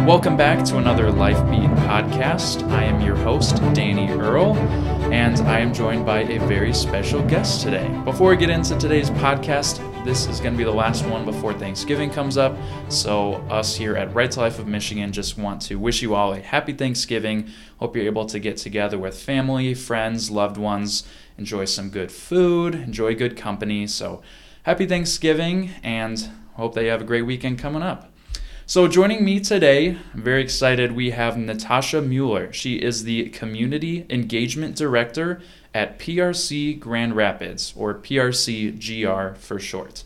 Welcome back to another Life Beat podcast. I am your host, Danny Earl, and I am joined by a very special guest today. Before we get into today's podcast, this is going to be the last one before Thanksgiving comes up, so us here at Right to Life of Michigan just want to wish you all a happy Thanksgiving. Hope you're able to get together with family, friends, loved ones, enjoy some good food, enjoy good company. So happy Thanksgiving, and hope that you have a great weekend coming up. So joining me today, I'm very excited, we have Natasha Mueller. She is the Community Engagement Director at PRC Grand Rapids, or PRC-GR for short.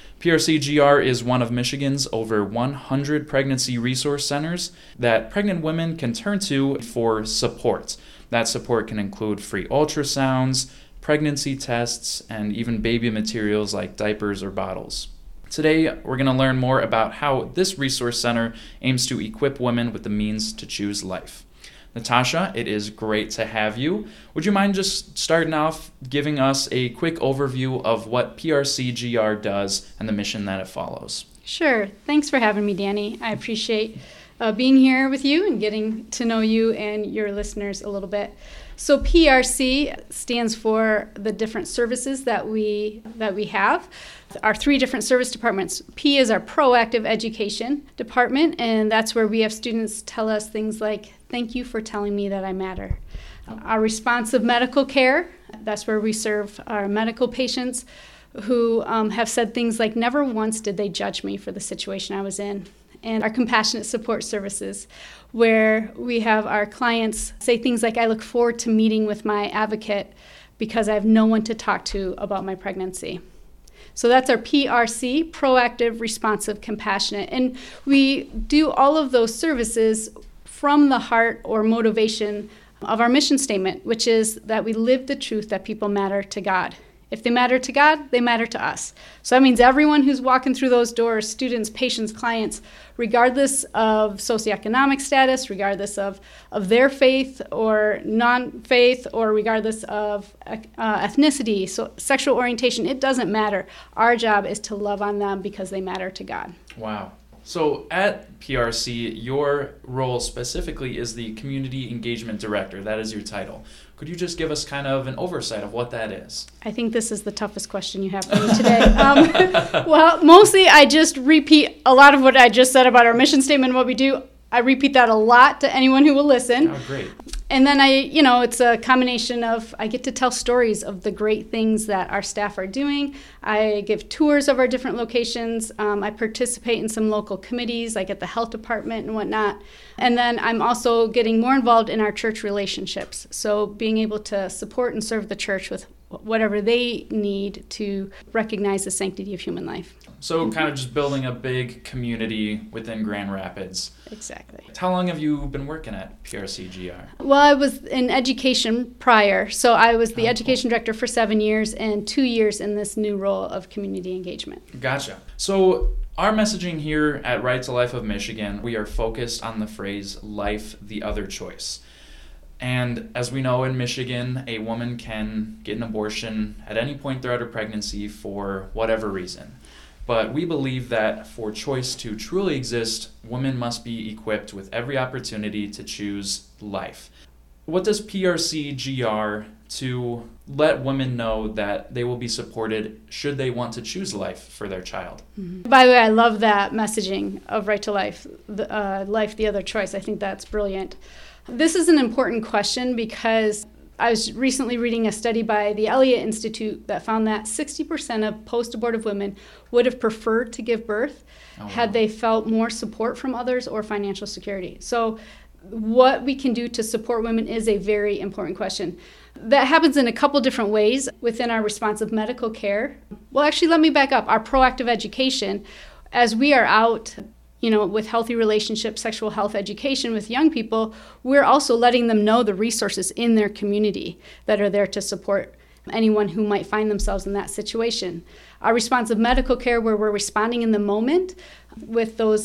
PRC-GR is one of Michigan's over 100 pregnancy resource centers that pregnant women can turn to for support. That support can include free ultrasounds, pregnancy tests, and even baby materials like diapers or bottles. Today, we're going to learn more about how this resource center aims to equip women with the means to choose life. Natasha, it is great to have you. Would you mind just starting off giving us a quick overview of what PRC-GR does and the mission that it follows? Sure. Thanks for having me, Danny. I appreciate being here with you and getting to know you and your listeners a little bit. So PRC stands for the different services that we have. Our three different service departments. P is our proactive education department, and that's where we have students tell us things like, "Thank you for telling me that I matter." Our responsive medical care, that's where we serve our medical patients who have said things like, "Never once did they judge me for the situation I was in." And our compassionate support services, where we have our clients say things like, "I look forward to meeting with my advocate because I have no one to talk to about my pregnancy." So that's our PRC, proactive, responsive, compassionate. And we do all of those services from the heart or motivation of our mission statement, which is that we live the truth that people matter to God. If they matter to God, they matter to us. So that means everyone who's walking through those doors, students, patients, clients, regardless of socioeconomic status, regardless of their faith or non-faith, or regardless of ethnicity, so sexual orientation, it doesn't matter. Our job is to love on them because they matter to God. Wow. So at PRC, your role specifically is the Community Engagement Director. That is your title. Could you just give us kind of an oversight of what that is? I think this is the toughest question you have for me today. Well, mostly I just repeat a lot of what I just said about our mission statement and what we do. I repeat that a lot to anyone who will listen. Oh, great. And then it's a combination of, I get to tell stories of the great things that our staff are doing. I give tours of our different locations. I participate in some local committees, like at the health department and whatnot. And then I'm also getting more involved in our church relationships. So being able to support and serve the church with whatever they need to recognize the sanctity of human life. So kind of just building a big community within Grand Rapids. Exactly. How long have you been working at PRC-GR? Well, I was in education prior. So I was the education director for 7 years and 2 years in this new role of community engagement. Gotcha. So our messaging here at Right to Life of Michigan, we are focused on the phrase, life the other choice. And as we know in Michigan, a woman can get an abortion at any point throughout her pregnancy for whatever reason. But we believe that for choice to truly exist, women must be equipped with every opportunity to choose life. What does PRC-GR to let women know that they will be supported should they want to choose life for their child? Mm-hmm. By the way, I love that messaging of Right to Life, life the other choice. I think that's brilliant. This is an important question because I was recently reading a study by the Elliott Institute that found that 60% of post-abortive women would have preferred to give birth had they felt more support from others or financial security. So what we can do to support women is a very important question. That happens in a couple different ways within our responsive medical care. Well, actually, let me back up. Our proactive education, as we are out with healthy relationships, sexual health education with young people, we're also letting them know the resources in their community that are there to support anyone who might find themselves in that situation. Our responsive medical care, where we're responding in the moment with those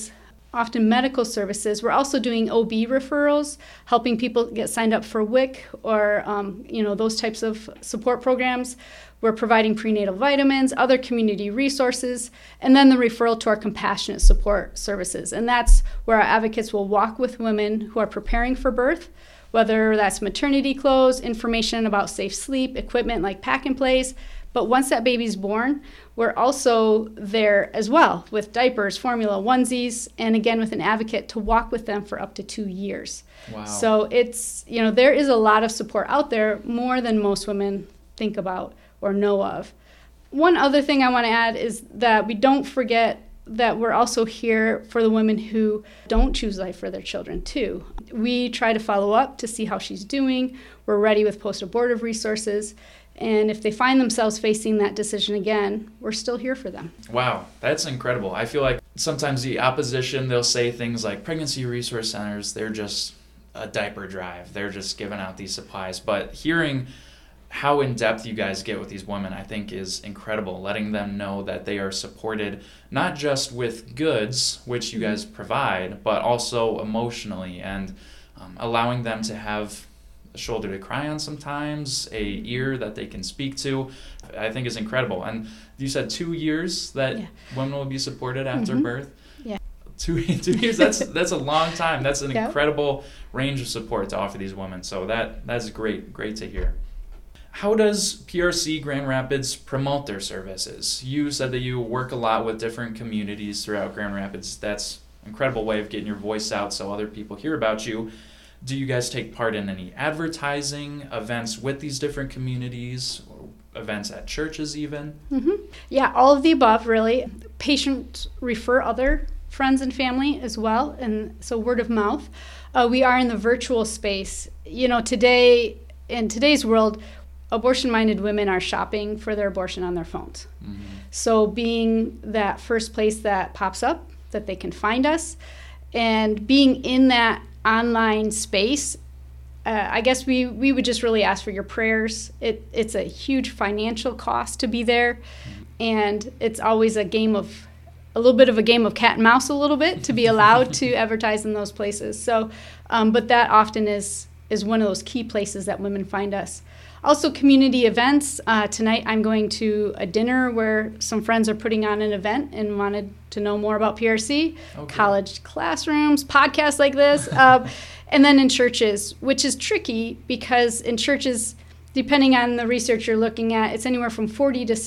often medical services. We're also doing OB referrals, helping people get signed up for WIC or those types of support programs. We're providing prenatal vitamins, other community resources, and then the referral to our compassionate support services. And that's where our advocates will walk with women who are preparing for birth, whether that's maternity clothes, information about safe sleep, equipment like pack and plays. But once that baby's born, we're also there as well with diapers, formula, onesies, and again with an advocate to walk with them for up to 2 years. Wow. So it's, there is a lot of support out there, more than most women think about or know of. One other thing I want to add is that we don't forget that we're also here for the women who don't choose life for their children too. We try to follow up to see how she's doing. We're ready with post-abortive resources. And if they find themselves facing that decision again, we're still here for them. Wow, that's incredible. I feel like sometimes the opposition, they'll say things like pregnancy resource centers, they're just a diaper drive. They're just giving out these supplies. But hearing how in-depth you guys get with these women, I think is incredible, letting them know that they are supported not just with goods, which you guys provide, but also emotionally, and allowing them to have a shoulder to cry on sometimes, a ear that they can speak to, I think is incredible. And you said 2 years that women will be supported after birth? Yeah. 2 years, that's a long time. That's an incredible range of support to offer these women. So that's great to hear. How does PRC Grand Rapids promote their services? You said that you work a lot with different communities throughout Grand Rapids. That's an incredible way of getting your voice out so other people hear about you. Do you guys take part in any advertising events with these different communities, or events at churches even? Mm-hmm. Yeah, all of the above, really. Patients refer other friends and family as well, and so word of mouth. We are in the virtual space. Today, in today's world, abortion-minded women are shopping for their abortion on their phones. Mm-hmm. So being that first place that pops up, that they can find us, and being in that online space, I guess we would just really ask for your prayers. It's a huge financial cost to be there, and it's always a little bit of a game of cat and mouse to be allowed to advertise in those places. So, but that often is one of those key places that women find us. Also, community events. Tonight I'm going to a dinner where some friends are putting on an event and wanted to know more about PRC, college classrooms, podcasts like this, and then in churches, which is tricky because in churches, depending on the research you're looking at, it's anywhere from 40 to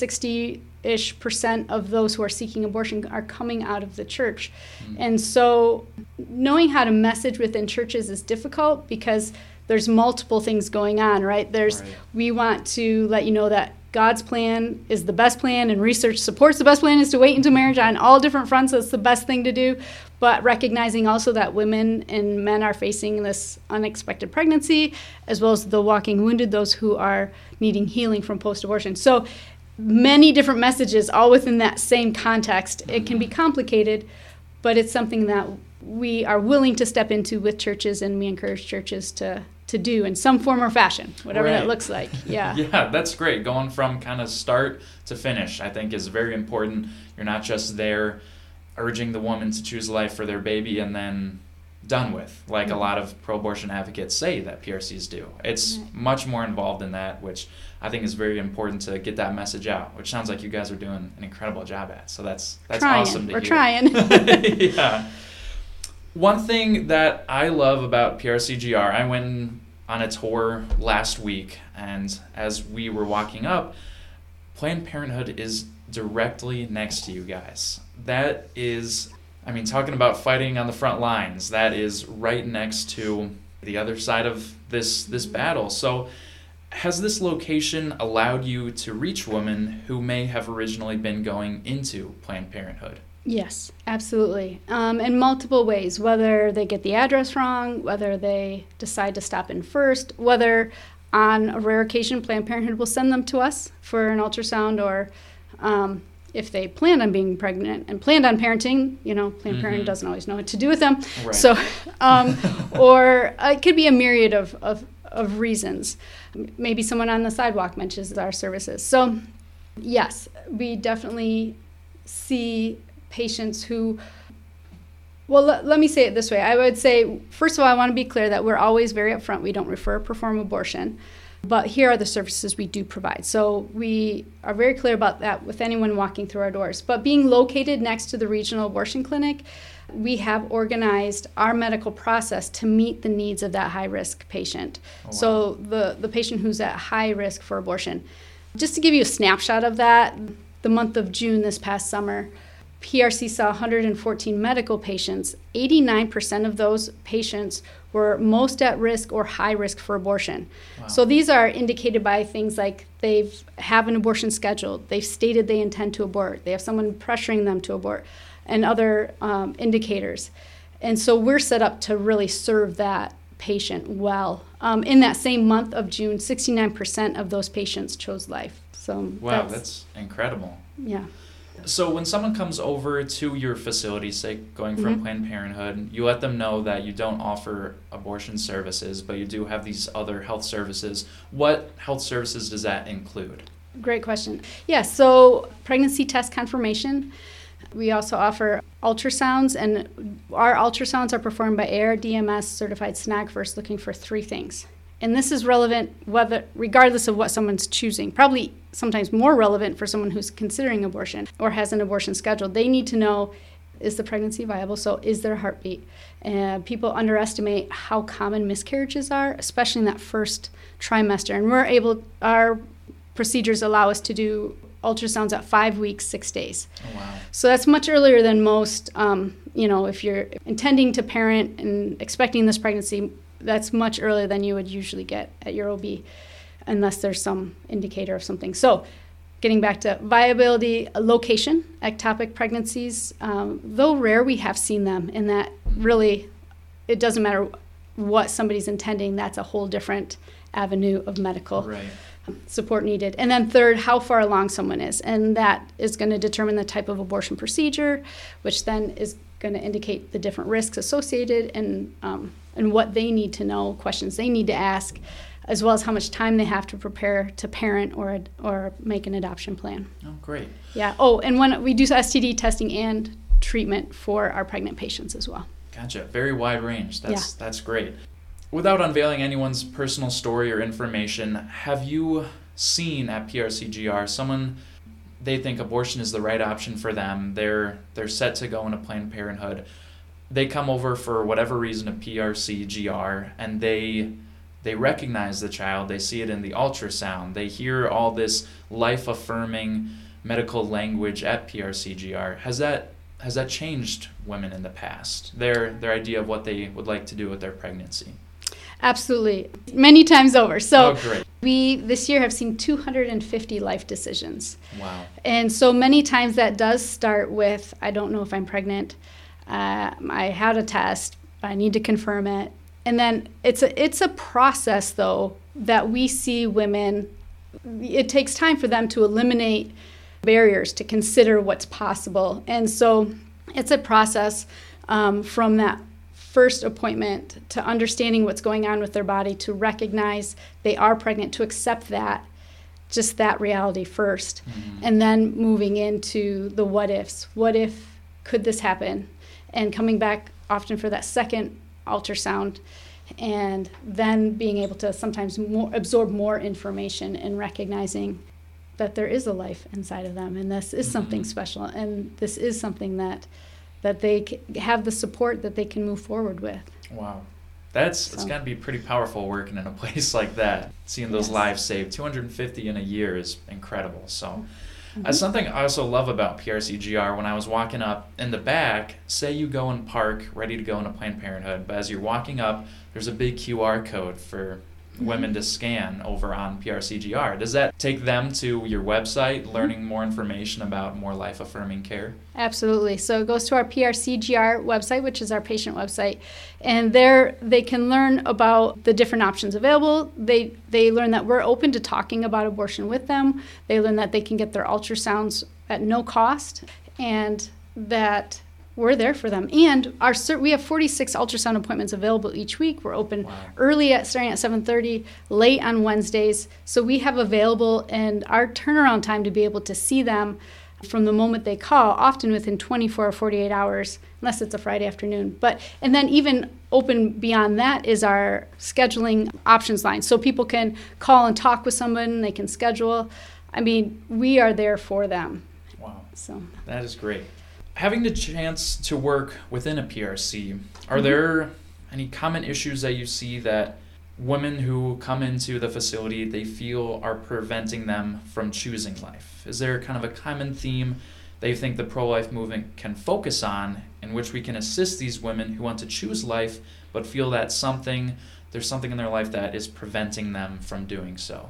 60-ish% of those who are seeking abortion are coming out of the church. Mm-hmm. And so knowing how to message within churches is difficult because there's multiple things going on, right? We want to let you know that God's plan is the best plan, and research supports the best plan is to wait until marriage on all different fronts. That's the best thing to do. But recognizing also that women and men are facing this unexpected pregnancy, as well as the walking wounded, those who are needing healing from post-abortion. So many different messages all within that same context. It can be complicated, but it's something that we are willing to step into with churches, and we encourage churches to do in some form or fashion, whatever that looks like. Yeah. Yeah, that's great. Going from kind of start to finish, I think, is very important. You're not just there urging the woman to choose life for their baby and then done with, like a lot of pro-abortion advocates say that PRCs do. It's much more involved in that, which I think is very important to get that message out, which sounds like you guys are doing an incredible job at. So that's awesome to hear. We're trying. Yeah. One thing that I love about PRCGR, I went on a tour last week, and as we were walking up, Planned Parenthood is directly next to you guys. That is, talking about fighting on the front lines, that is right next to the other side of this battle. So has this location allowed you to reach women who may have originally been going into Planned Parenthood? Yes, absolutely. In multiple ways, whether they get the address wrong, whether they decide to stop in first, whether on a rare occasion Planned Parenthood will send them to us for an ultrasound, or if they plan on being pregnant and planned on parenting, Planned Parenthood doesn't always know what to do with them. Right. So, or it could be a myriad of reasons. Maybe someone on the sidewalk mentions our services. So, yes, we definitely see patients who Well, let me say it this way. I would say, first of all, I want to be clear that we're always very upfront. We don't refer or perform abortion, but here are the services we do provide. So we are very clear about that with anyone walking through our doors. But being located next to the regional abortion clinic, we have organized our medical process to meet the needs of that high-risk patient. Oh, wow. So the patient who's at high risk for abortion. Just to give you a snapshot of that, the month of June this past summer, PRC saw 114 medical patients. 89% of those patients were most at risk or high risk for abortion. Wow. So these are indicated by things like they have an abortion scheduled, they've stated they intend to abort, they have someone pressuring them to abort, and other indicators. And so we're set up to really serve that patient well. In that same month of June, 69% of those patients chose life. So wow, that's incredible. Yeah. So when someone comes over to your facility, say going from Planned Parenthood, you let them know that you don't offer abortion services, but you do have these other health services. What health services does that include? Great question. Yeah, so pregnancy test confirmation. We also offer ultrasounds, and our ultrasounds are performed by AIR DMS certified snag first, looking for 3 things. And this is relevant regardless of what someone's choosing. Probably sometimes more relevant for someone who's considering abortion or has an abortion scheduled. They need to know, is the pregnancy viable? So is there a heartbeat? People underestimate how common miscarriages are, especially in that first trimester. And our procedures allow us to do ultrasounds at 5 weeks, 6 days. Oh, wow. So that's much earlier than most. If you're intending to parent and expecting this pregnancy, that's much earlier than you would usually get at your OB, unless there's some indicator of something. So getting back to viability, location, ectopic pregnancies, though rare, we have seen them, in that really it doesn't matter what somebody's intending, that's a whole different avenue of medical support needed. And then third, how far along someone is. And that is going to determine the type of abortion procedure, which then is going to indicate the different risks associated and what they need to know, questions they need to ask, as well as how much time they have to prepare to parent or make an adoption plan. Oh, great. Yeah. Oh, and we do STD testing and treatment for our pregnant patients as well. Gotcha. Very wide range. That's great. Without unveiling anyone's personal story or information, have you seen at PRCGR someone, they think abortion is the right option for them, they're set to go into Planned Parenthood, they come over for whatever reason to PRCGR, and they recognize the child, they see it in the ultrasound, they hear all this life-affirming medical language at PRCGR. Has that changed women in the past, their idea of what they would like to do with their pregnancy? Absolutely. Many times over. So great. We this year have seen 250 life decisions. Wow. And so many times that does start with, I don't know if I'm pregnant. I had a test, but I need to confirm it. And then it's a process, though, that we see women, it takes time for them to eliminate barriers to consider what's possible. And so it's a process from that first appointment to understanding what's going on with their body, to recognize they are pregnant, to accept just that reality first, and then moving into the what ifs. What if could this happen? And coming back often for that second ultrasound, and then being able to sometimes absorb more information and recognizing that there is a life inside of them, and this is something special, and this is something that they have the support that they can move forward with. Wow. It's got to be pretty powerful working in a place like that. Seeing those lives saved, 250 in a year is incredible. So that's something I also love about PRCGR. When I was walking up in the back, say you go and park, ready to go into Planned Parenthood, but as you're walking up, there's a big QR code for women to scan over on PRCGR. Does that take them to your website, learning more information about more life-affirming care? Absolutely. So it goes to our PRCGR website, which is our patient website, and there they can learn about the different options available. They learn that we're open to talking about abortion with them. They learn that they can get their ultrasounds at no cost, and that we're there for them. And we have 46 ultrasound appointments available each week. We're open early starting at 7:30, late on Wednesdays. So we have available, and our turnaround time to be able to see them from the moment they call, often within 24 or 48 hours, unless it's a Friday afternoon. And then even open beyond that is our scheduling options line. So people can call and talk with someone, they can schedule. I mean, we are there for them. Wow. So that is great. Having the chance to work within a PRC, are there any common issues that you see that women who come into the facility, they feel are preventing them from choosing life? Is there kind of a common theme that you think the pro-life movement can focus on, in which we can assist these women who want to choose life but feel that there's something in their life that is preventing them from doing so?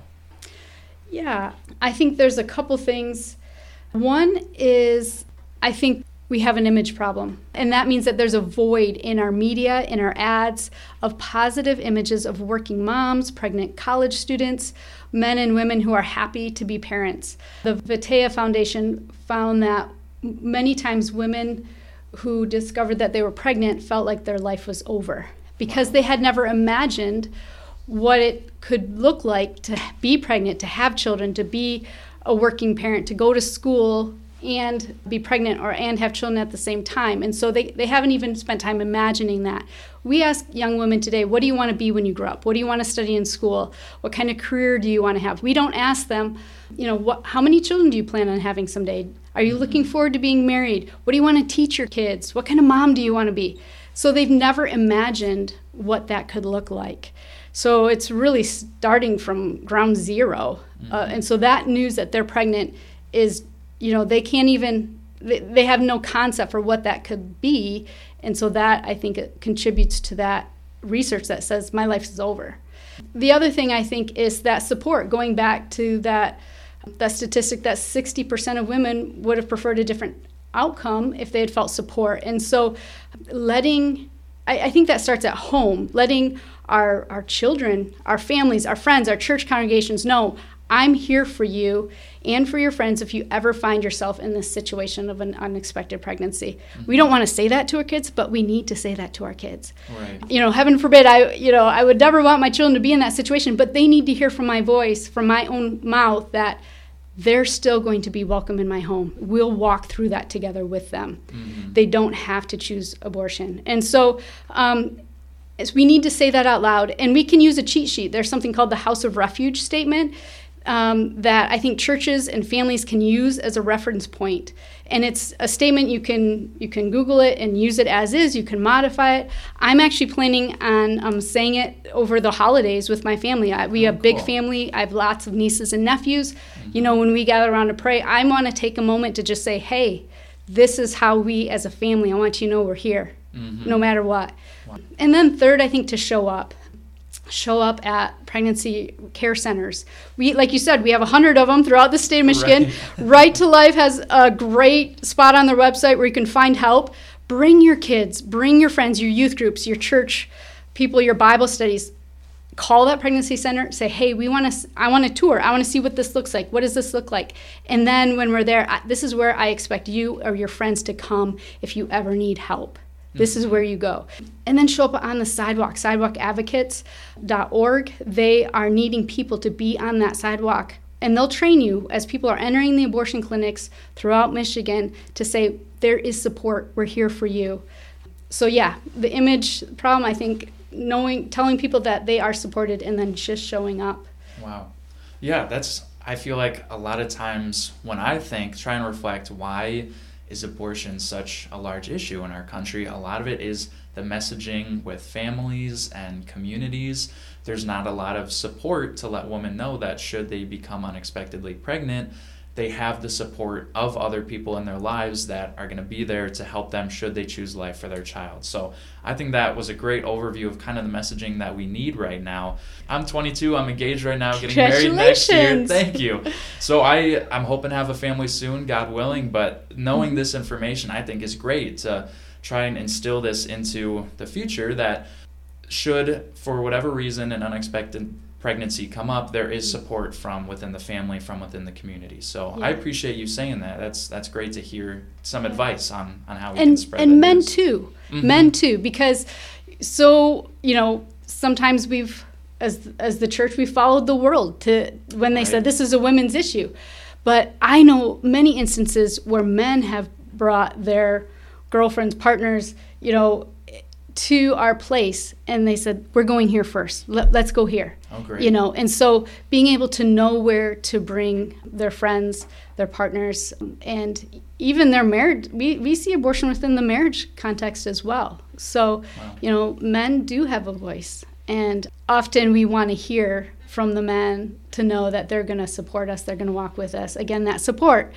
Yeah, I think there's a couple things. One is, I think we have an image problem. And that means that there's a void in our media, in our ads, of positive images of working moms, pregnant college students, men and women who are happy to be parents. The Vatea Foundation found that many times women who discovered that they were pregnant felt like their life was over because they had never imagined what it could look like to be pregnant, to have children, to be a working parent, to go to school and be pregnant and have children at the same time. And so they haven't even spent time imagining that. We ask young women today, what do you want to be when you grow up? What do you want to study in school? What kind of career do you want to have? We don't ask them, how many children do you plan on having someday? Are you looking forward to being married? What do you want to teach your kids? What kind of mom do you want to be? So they've never imagined what that could look like. So it's really starting from ground zero. And so that news that they're pregnant is, they can't even, they have no concept for what that could be. And so that, I think, it contributes to that research that says my life is over. The other thing I think is that support, going back to that statistic that 60% of women would have preferred a different outcome if they had felt support. And so I think that starts at home, letting our children, our families, our friends, our church congregations know, I'm here for you and for your friends if you ever find yourself in this situation of an unexpected pregnancy. We don't want to say that to our kids, but we need to say that to our kids. Right. Heaven forbid, I would never want my children to be in that situation, but they need to hear from my voice, from my own mouth, that they're still going to be welcome in my home. We'll walk through that together with them. They don't have to choose abortion. And so we need to say that out loud. And we can use a cheat sheet. There's something called the House of Refuge statement that I think churches and families can use as a reference point. And it's a statement you can Google it and use it as is. You can modify it. I'm actually planning on saying it over the holidays with my family. We have a big family. I have lots of nieces and nephews. When we gather around to pray, I want to take a moment to just say, hey, this is how we as a family, I want you to know we're here, no matter what. Wow. And then third, I think to show up at pregnancy care centers. Like you said, we have 100 of them throughout the state of Michigan. Right to Life has a great spot on their website where you can find help. Bring your kids, bring your friends, your youth groups, your church people, your Bible studies. Call that pregnancy center, say, hey, I want a tour. I want to see what this looks like. What does this look like? And then when we're there, this is where I expect you or your friends to come if you ever need help. This is where you go. And then show up on the sidewalk, sidewalkadvocates.org. They are needing people to be on that sidewalk. And they'll train you as people are entering the abortion clinics throughout Michigan to say, there is support. We're here for you. So yeah, the image problem, I think, telling people that they are supported and then just showing up. Wow. Yeah, I feel like a lot of times when I try and reflect, why is abortion such a large issue in our country? A lot of it is the messaging with families and communities. There's not a lot of support to let women know that should they become unexpectedly pregnant, they have the support of other people in their lives that are going to be there to help them should they choose life for their child. So I think that was a great overview of kind of the messaging that we need right now. I'm 22. I'm engaged right now, getting married next year. Thank you. So I'm hoping to have a family soon, God willing, but knowing this information I think is great to try and instill this into the future, that should, for whatever reason, an unexpected pregnancy come up, there is support from within the family, from within the community. So yeah. I appreciate you saying that. That's great to hear some advice on how we can spread it. And men too. Men too, because sometimes we've, as the church, we followed the world to when they said this is a women's issue. But I know many instances where men have brought their girlfriends, partners, to our place, and they said, we're going here first. Let's go here. Oh, great. And so being able to know where to bring their friends, their partners, and even their marriage, we see abortion within the marriage context as well. So, wow. Men do have a voice, and often we want to hear from the men to know that they're going to support us, they're going to walk with us. Again, that support,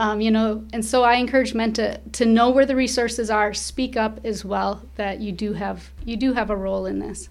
and so I encourage men to know where the resources are, speak up as well, that you do have a role in this.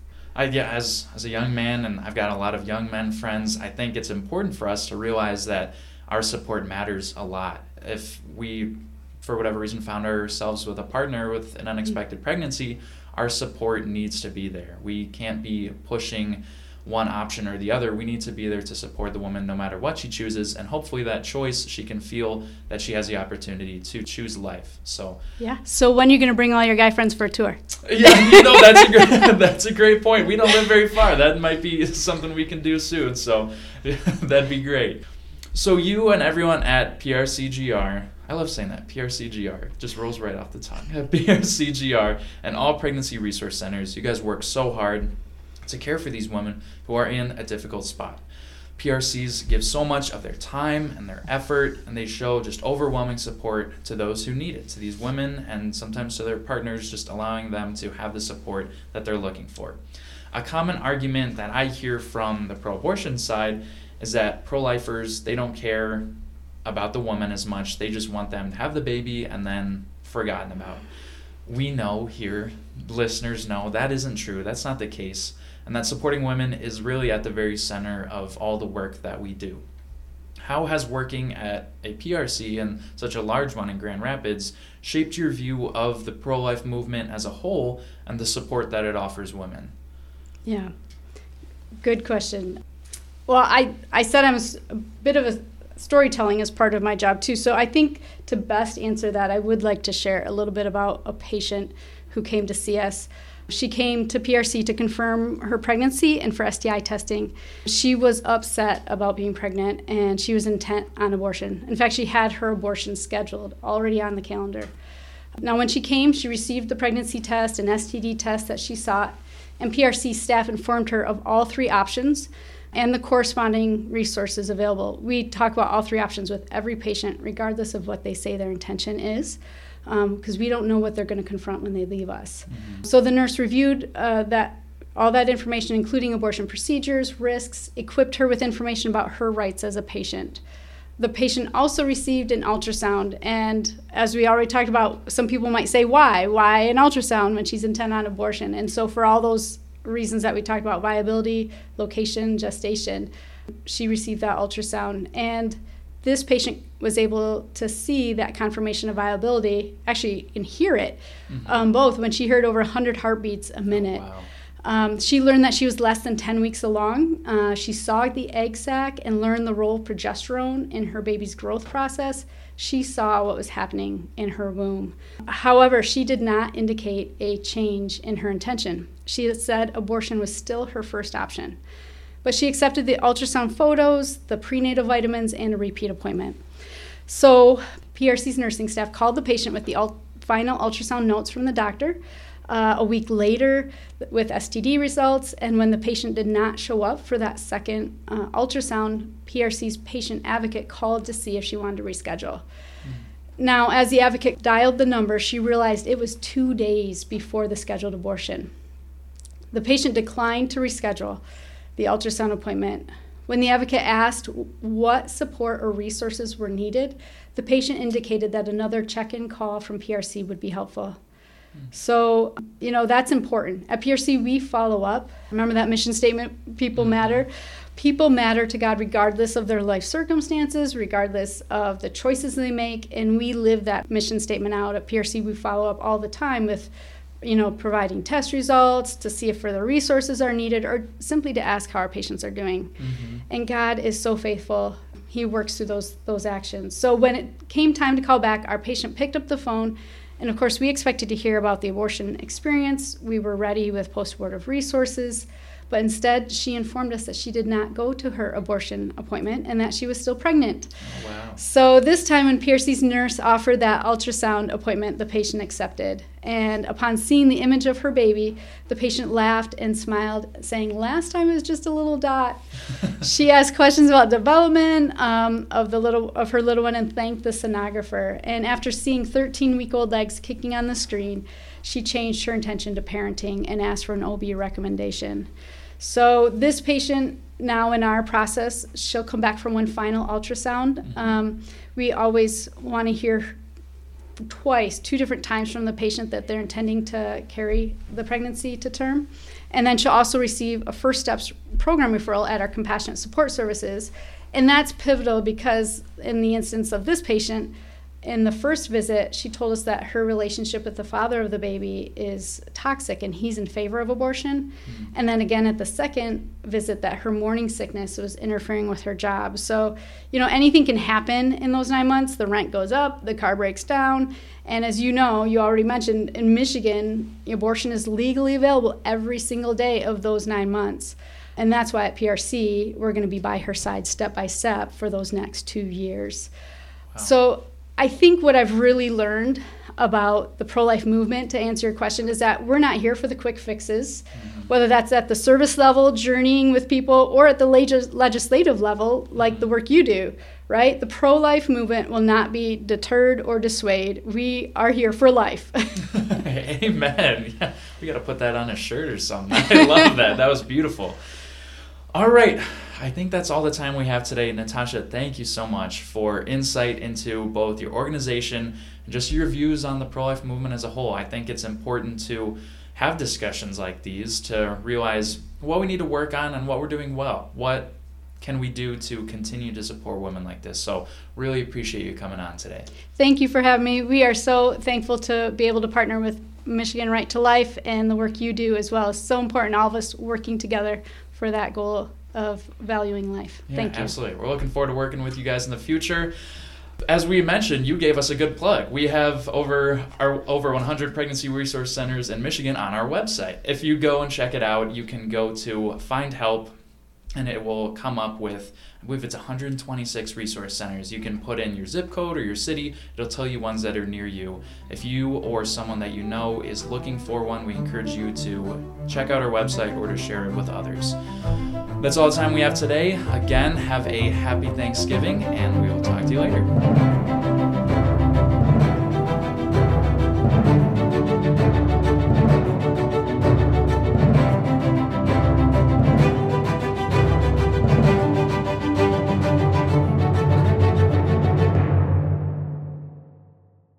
As a young man, and I've got a lot of young men friends, I think it's important for us to realize that our support matters a lot. If we, for whatever reason, found ourselves with a partner with an unexpected pregnancy, our support needs to be there. We can't be pushing one option or the other. We need to be there to support the woman no matter what she chooses, and hopefully that choice, she can feel that she has the opportunity to choose life. So when are you going to bring all your guy friends for a tour? Yeah, that's a great point. We don't live very far. That might be something we can do soon, so that'd be great. So you and everyone at PRCGR, I love saying that, PRCGR, just rolls right off the tongue. At PRCGR and all pregnancy resource centers, you guys work so hard to care for these women who are in a difficult spot. PRCs give so much of their time and their effort, and they show just overwhelming support to those who need it, to these women and sometimes to their partners, just allowing them to have the support that they're looking for. A common argument that I hear from the pro-abortion side is that pro-lifers, they don't care about the woman as much. They just want them to have the baby and then forgotten about. We know here, listeners know, that isn't true. That's not the case. And that supporting women is really at the very center of all the work that we do. How has working at a PRC, and such a large one in Grand Rapids, shaped your view of the pro-life movement as a whole and the support that it offers women? Yeah, good question. Well, I said I'm a bit of a storytelling as part of my job too. So I think to best answer that, I would like to share a little bit about a patient who came to see us. She came to PRC to confirm her pregnancy and for STI testing. She was upset about being pregnant, and she was intent on abortion. In fact, she had her abortion scheduled already on the calendar. Now, when she came, she received the pregnancy test and STD test that she sought, and PRC staff informed her of all three options and the corresponding resources available. We talk about all three options with every patient, regardless of what they say their intention is, because we don't know what they're going to confront when they leave us. Mm-hmm. So the nurse reviewed all that information, including abortion procedures, risks, equipped her with information about her rights as a patient. The patient also received an ultrasound, and as we already talked about, some people might say, why an ultrasound when she's intent on abortion? And so for all those reasons that we talked about, viability, location, gestation, she received that ultrasound. And this patient was able to see that confirmation of viability, actually, and hear it, both when she heard over 100 heartbeats a minute. Oh, wow. She learned that she was less than 10 weeks along. She saw the egg sac and learned the role of progesterone in her baby's growth process. She saw what was happening in her womb. However, she did not indicate a change in her intention. She said abortion was still her first option. But she accepted the ultrasound photos, the prenatal vitamins, and a repeat appointment. So PRC's nursing staff called the patient with the final ultrasound notes from the doctor a week later with STD results, and when the patient did not show up for that second ultrasound, PRC's patient advocate called to see if she wanted to reschedule. Now, as the advocate dialed the number, she realized it was 2 days before the scheduled abortion. The patient declined to reschedule the ultrasound appointment. When the advocate asked what support or resources were needed, the patient indicated that another check-in call from PRC would be helpful. So, that's important. At PRC, we follow up. Remember that mission statement, people matter? People matter to God regardless of their life circumstances, regardless of the choices they make, and we live that mission statement out. At PRC, we follow up all the time with providing test results to see if further resources are needed, or simply to ask how our patients are doing. Mm-hmm. And God is so faithful. He works through those actions. So when it came time to call back, our patient picked up the phone, and of course we expected to hear about the abortion experience. We were ready with post-abortive resources, But instead, she informed us that she did not go to her abortion appointment and that she was still pregnant. Oh, wow. So this time when PRC's nurse offered that ultrasound appointment, the patient accepted. And upon seeing the image of her baby, the patient laughed and smiled, saying, "Last time it was just a little dot." She asked questions about development of her little one and thanked the sonographer. And after seeing 13-week-old legs kicking on the screen, she changed her intention to parenting and asked for an OB recommendation. So this patient, now in our process, she'll come back for one final ultrasound. We always want to hear two different times from the patient that they're intending to carry the pregnancy to term. And then she'll also receive a First Steps program referral at our compassionate support services. And that's pivotal because in the instance of this patient, in the first visit, she told us that her relationship with the father of the baby is toxic and he's in favor of abortion. And then again at the second visit that her morning sickness was interfering with her job. So, anything can happen in those 9 months. The rent goes up, the car breaks down. And as you know, you already mentioned, in Michigan, abortion is legally available every single day of those 9 months. And that's why at PRC, we're going to be by her side step by step for those next 2 years. Wow. So I think what I've really learned about the pro-life movement, to answer your question, is that we're not here for the quick fixes, whether that's at the service level, journeying with people, or at the legislative level, like the work you do, right? The pro-life movement will not be deterred or dissuade. We are here for life. Amen. Yeah, we got to put that on a shirt or something. I love that. That was beautiful. All right. I think that's all the time we have today. Natasha, thank you so much for insight into both your organization and just your views on the pro-life movement as a whole. I think it's important to have discussions like these to realize what we need to work on and what we're doing well. What can we do to continue to support women like this? So really appreciate you coming on today. Thank you for having me. We are so thankful to be able to partner with Michigan Right to Life, and the work you do as well is so important, all of us working together for that goal of valuing life. Yeah, thank you. Absolutely. We're looking forward to working with you guys in the future. As we mentioned, you gave us a good plug. We have over 100 pregnancy resource centers in Michigan on our website. If you go and check it out, you can go to Find Help, and it will come up with, I believe it's 126 resource centers. You can put in your zip code or your city. It'll tell you ones that are near you. If you or someone that you know is looking for one, we encourage you to check out our website or to share it with others. That's all the time we have today. Again, have a happy Thanksgiving, and we will talk to you later.